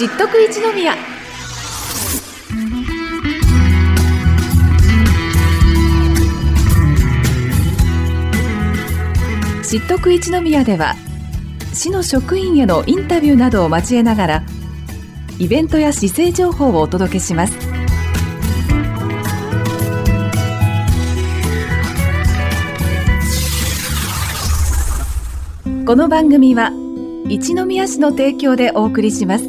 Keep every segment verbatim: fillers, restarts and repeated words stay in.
知っとく一宮。知っとく一宮では、市の職員へのインタビューなどを交えながら、イベントや市政情報をお届けします。この番組は一宮市の提供でお送りします。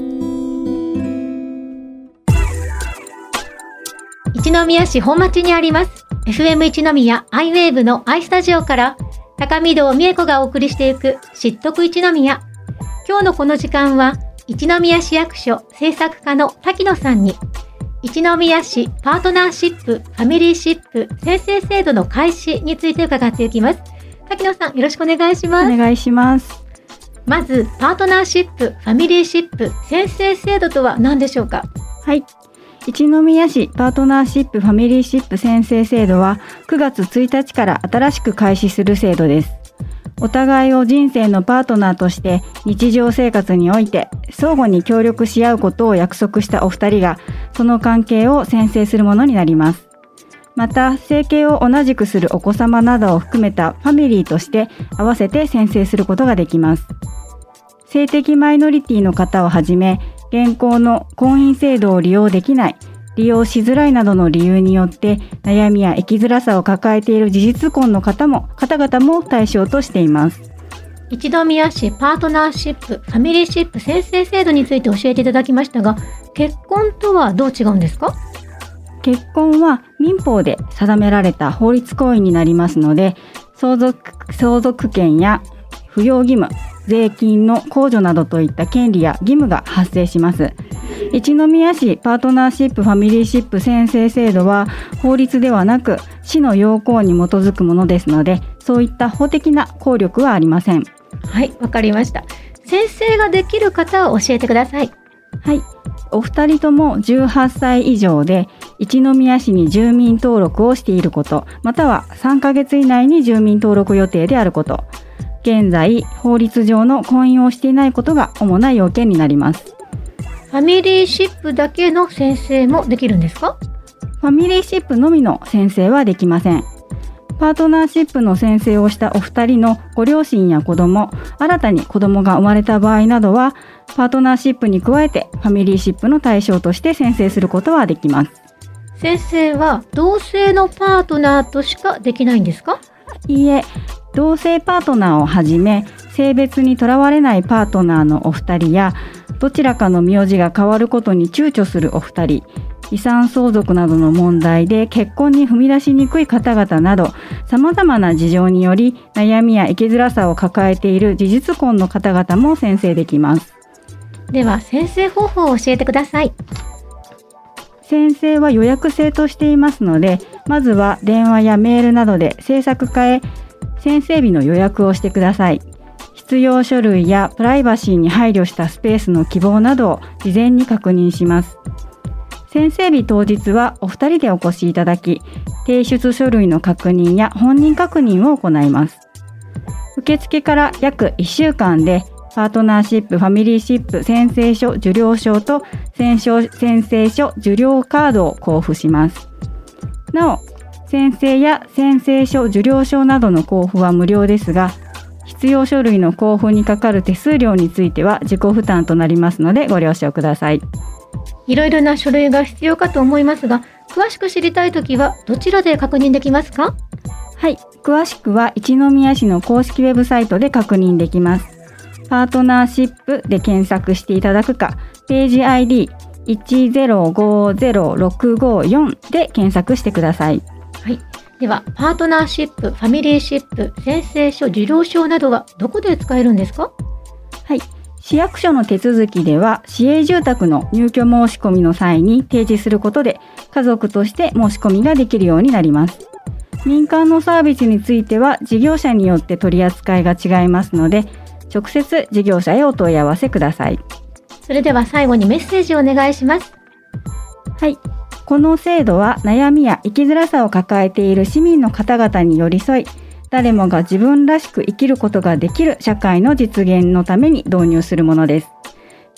一宮市本町にあります エフエム 一宮アイウェーブの アイスタジオから高見堂美恵子がお送りしていく知っとく一宮。今日のこの時間は一宮市役所政策課の滝野さんに一宮市パートナーシップファミリーシップ宣誓制度の開始について伺っていきます。滝野さん、よろしくお願いします。 お願いします。 まずパートナーシップファミリーシップ宣誓制度とは何でしょうか？ はい、一宮市パートナーシップファミリーシップ宣誓制度はくがつついたちから新しく開始する制度です。お互いを人生のパートナーとして日常生活において相互に協力し合うことを約束したお二人がその関係を宣誓するものになります。また生計を同じくするお子様などを含めたファミリーとして合わせて宣誓することができます。性的マイノリティの方をはじめ現行の婚姻制度を利用できない、利用しづらいなどの理由によって悩みや生きづらさを抱えている事実婚の方も方々も対象としています。 一宮市パートナーシップファミリーシップ宣誓制度について教えていただきましたが、結婚とはどう違うんですか？ 結婚は民法で定められた法律行為になりますので、相続、相続権や扶養義務、税金の控除などといった権利や義務が発生します。一宮市パートナーシップファミリーシップ宣誓制度は法律ではなく市の要項に基づくものですので、そういった法的な効力はありません。 はい、わかりました。宣誓ができる方を教えてください。 はい、お二人ともじゅうはっさい以上で一宮市に住民登録をしていること、またはさんかげつ以内に住民登録予定であること、現在法律上の婚姻をしていないことが主な要件になります。 ファミリーシップだけの宣誓もできるんですか？ ファミリーシップのみの宣誓はできません。パートナーシップの宣誓をしたお二人のご両親や子供、新たに子供が生まれた場合などは、パートナーシップに加えてファミリーシップの対象として宣誓することはできます。 宣誓は同性のパートナーとしかできないんですか？ いいえ、同性パートナーをはじめ性別にとらわれないパートナーのお二人や、どちらかの名字が変わることに躊躇するお二人、遺産相続などの問題で結婚に踏み出しにくい方々など、様々な事情により悩みや生きづらさを抱えている事実婚の方々も宣誓できます。 では宣誓方法を教えてください。 宣誓は予約制としていますので、まずは電話やメールなどで政策課へ宣誓日の予約をしてください。必要書類やプライバシーに配慮したスペースの希望などを事前に確認します。宣誓日当日はお二人でお越しいただき、提出書類の確認や本人確認を行います。受付から約いっしゅうかんでパートナーシップファミリーシップ宣誓書受領証と宣誓書受領カードを交付します。なお、宣誓や宣誓書受領証などの交付は無料ですが、必要書類の交付にかかる手数料については自己負担となりますのでご了承ください。 いろいろな書類が必要かと思いますが、詳しく知りたいときはどちらで確認できますか？ はい、詳しくは一宮市の公式ウェブサイトで確認できます。パートナーシップで検索していただくか、ページ アイディーいちゼロごゼロろくごよん で検索してください。 はい。では、パートナーシップ、ファミリーシップ、宣誓書、受領証などはどこで使えるんですか？ はい。市役所の手続きでは、市営住宅の入居申し込みの際に提示することで、家族として申し込みができるようになります。民間のサービスについては、事業者によって取り扱いが違いますので、直接事業者へお問い合わせください。 それでは最後にメッセージをお願いします。 はい。この制度は悩みや生きづらさを抱えている市民の方々に寄り添い、誰もが自分らしく生きることができる社会の実現のために導入するものです。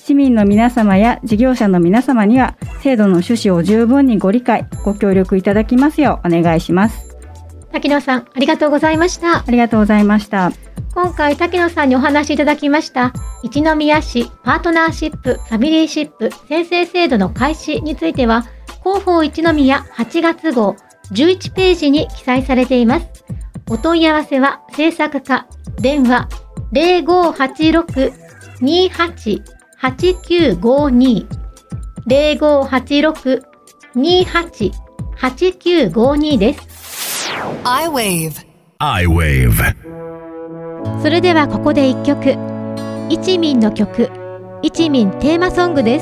市民の皆様や事業者の皆様には制度の趣旨を十分にご理解ご協力いただきますようお願いします。 滝野さん、ありがとうございました。 ありがとうございました。 今回滝野さんにお話しいただきました一宮市パートナーシップファミリーシップ宣誓制度の開始については広報一宮はちがつ号じゅういちページに記載されています。お問い合わせは制作課電話 ゼロごはちろく にはち はちきゅうごに ゼロごはちろく にはち はちきゅうごに です。 iWave iWave それではここで一曲、一民の曲、一民テーマソングです。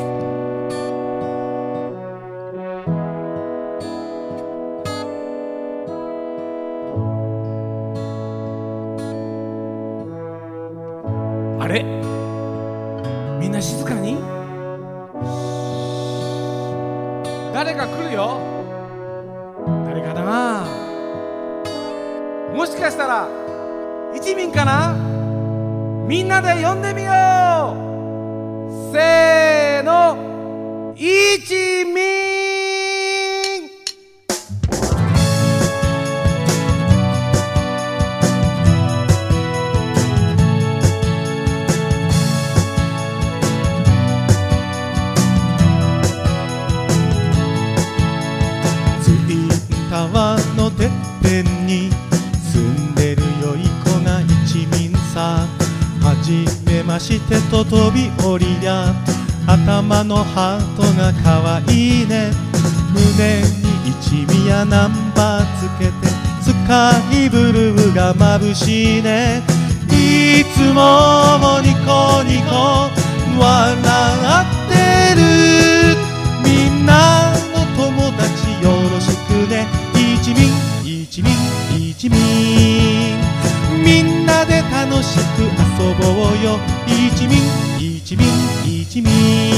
あれ、みんな静かに。誰か来るよ。誰かな。もしかしたら一民かな。みんなで呼んでみよう。せーの、一民。 ツインタワーのてっぺんに住んでる良い子が一民さ。はじめましてと飛び降りりゃ頭のハートがかわいいね。胸に一宮ナンバーつけてスカイブルーが眩しいね。いつもニコニコ笑ってる。みんなの友達よろしくね。一民一民一民みんなで楽しく遊ぼうよ。一民一民一民。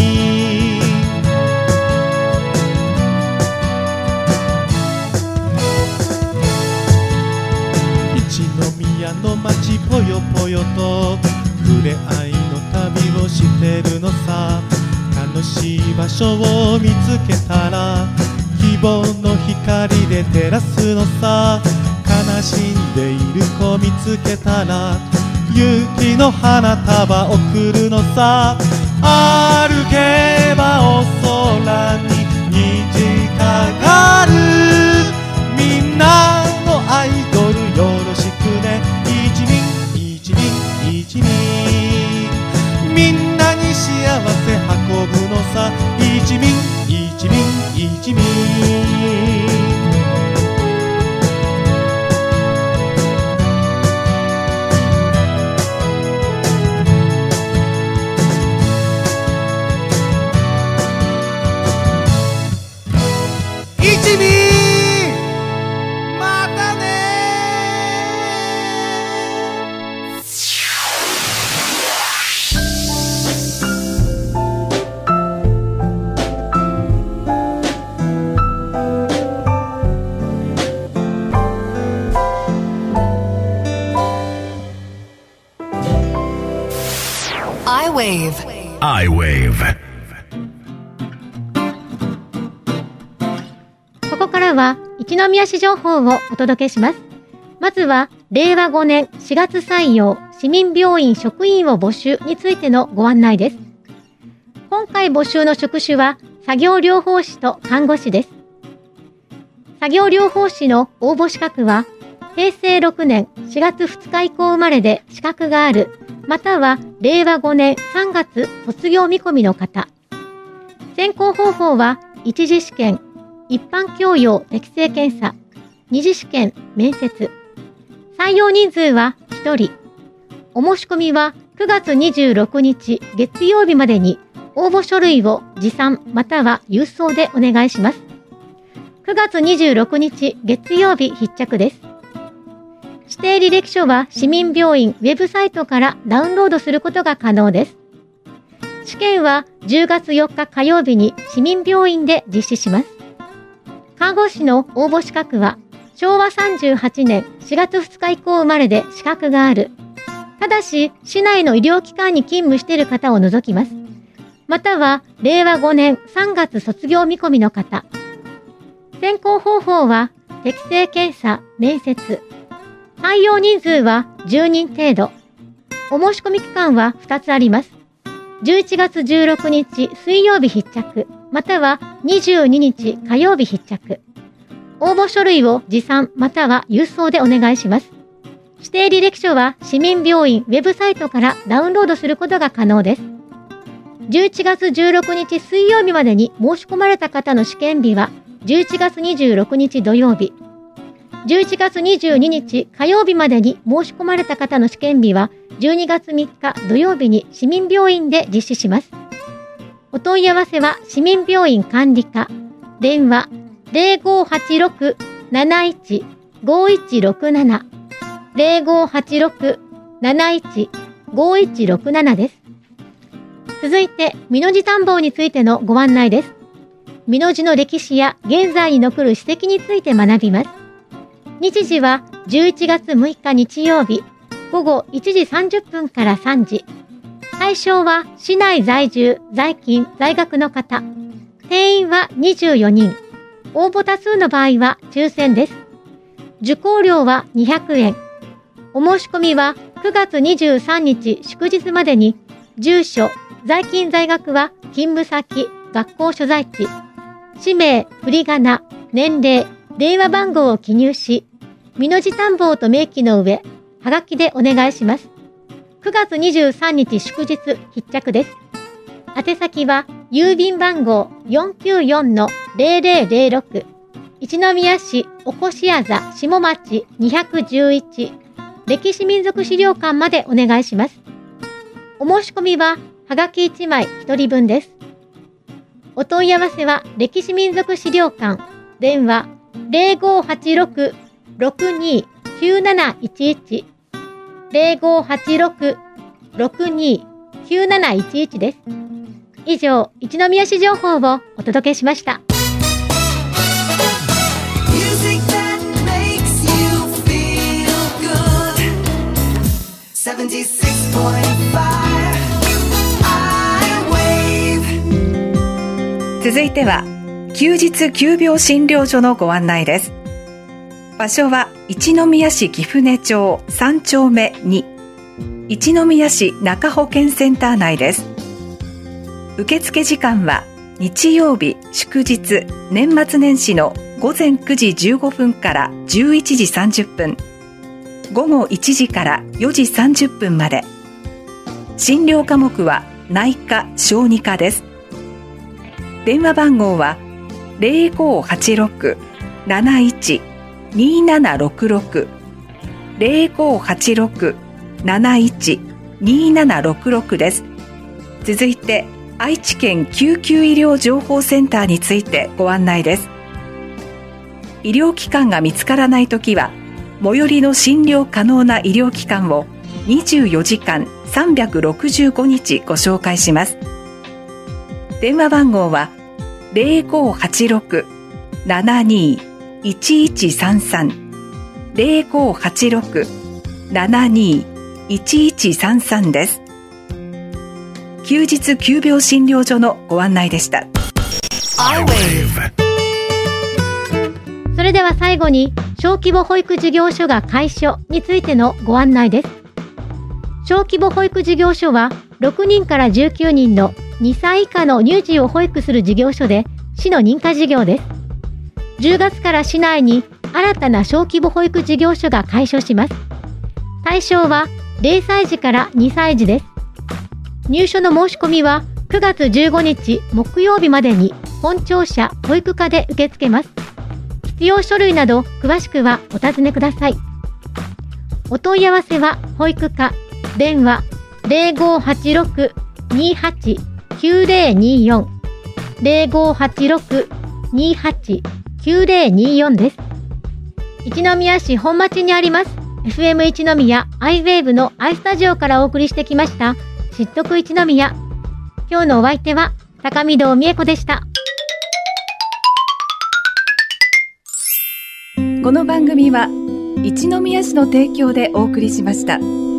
一宮の街ぽよぽよと触れ合いの旅をしてるのさ。楽しい場所を見つけたら希望の光で照らすのさ。悲しんでいる子見つけたら勇気の花束贈るのさ。歩けばお空に虹かかる。みんなのアイドルよろしくね。一民一民一民みんなに幸せ運ぶのさ。一民一民一民。一民またね。 iWave iWave ここからは一宮市情報をお届けします。まずはれいわごねんしがつ採用市民病院職員を募集についてのご案内です。今回募集の職種は作業療法士と看護師です。作業療法士の応募資格はへいせいろくねんしがつふつか以降生まれで資格がある、またはれいわごねんさんがつ卒業見込みの方。選考方法は一次試験、一般教養適正検査、二次試験、面接。採用人数はひとり。お申し込みはくがつにじゅうろくにち月曜日までに応募書類を持参または郵送でお願いします。くがつにじゅうろくにち月曜日必着です。指定履歴書は市民病院ウェブサイトからダウンロードすることが可能です。試験はじゅうがつよっか火曜日に市民病院で実施します。看護師の応募資格はしょうわさんじゅうはちねんしがつふつか以降生まれで資格がある。ただし市内の医療機関に勤務している方を除きます。 またはれいわごねんさんがつ卒業見込みの方。選考方法は適正検査、面接。採用人数はじゅうにん程度。お申し込み期間はふたつあります。じゅういちがつじゅうろくにち水曜日必着、またはにじゅうににち火曜日必着。応募書類を持参または郵送でお願いします。指定履歴書は市民病院ウェブサイトからダウンロードすることが可能です。じゅういちがつじゅうろくにち水曜日までに申し込まれた方の試験日はじゅういちがつにじゅうろくにち土曜日。じゅういちがつにじゅうににち火曜日までに申し込まれた方の試験日はじゅうにがつみっか土曜日に市民病院で実施します。お問い合わせは市民病院管理課、電話 ゼロごはちろく なないち ごいちろくなな ゼロごはちろく なないち ごいちろくなな です。続いて、美濃路探訪についてのご案内です。美濃路の歴史や現在に残る史跡について学びます。日時はじゅういちがつむいか日曜日、ごごいちじさんじゅっぷんからさんじ。対象は市内在住、在勤、在学の方。定員はにじゅうよにん。応募多数の場合は抽選です。受講料はにひゃくえん。お申し込みはくがつにじゅうさんにち祝日までに、住所、在勤在学は勤務先、学校所在地、氏名、振り仮名、年齢、電話番号を記入し、美濃路探訪と明記の上、はがきでお願いします。くがつにじゅうさんにち祝日必着です。宛先は郵便番号 よんきゅうよんのゼロゼロゼロろく 一宮市おこしあざ下町にひゃくじゅういち歴史民族資料館までお願いします。お申し込みははがきいちまいひとりぶんです。お問い合わせは歴史民族資料館電話 ゼロごはちろく ろくに きゅうなないちいち ゼロごはちろく ろくに きゅうなないちいち です。以上、一宮市情報をお届けしました。 続いては休日急病診療所のご案内です。場所は一宮市貴船町さんちょうめに、一宮市中保健センター内です。受付時間は日曜日、祝日、年末年始のごぜんくじじゅうごふんからじゅういちじさんじゅっぷん、ごごいちじからよじさんじゅっぷんまで。診療科目は内科・小児科です。電話番号はゼロごはちろく なないち にななろくろく ゼロごはちろく なないち にななろくろく です。続いて愛知県救急医療情報センターについてご案内です。医療機関が見つからないときは最寄りの診療可能な医療機関をにじゅうよじかんさんびゃくろくじゅうごにちご紹介します。電話番号はゼロごはちろく ななにいちいちさんさん ゼロごはちろく ななにいちいちさんさん です。休日急病診療所のご案内でした。 それでは最後に小規模保育事業所が開所についてのご案内です。小規模保育事業所はろくにんからじゅうきゅうにんのにさい以下の乳児を保育する事業所で市の認可事業です。じゅうがつから市内に新たな小規模保育事業所が開所します。対象はゼロさいじからにさいじです。入所の申し込みはくがつじゅうごにち木曜日までに本庁舎保育課で受け付けます。必要書類など詳しくはお尋ねください。お問い合わせは保育課電話ゼロごはちろく にはち きゅうゼロによん ゼロごはちろく にはち きゅうゼロによん です。一宮市本町にあります エフエム 一宮アイウェーブのアイスタジオからお送りしてきました知っとく一宮。今日のお相手は高見堂美恵子でした。 この番組は一宮市の提供でお送りしました。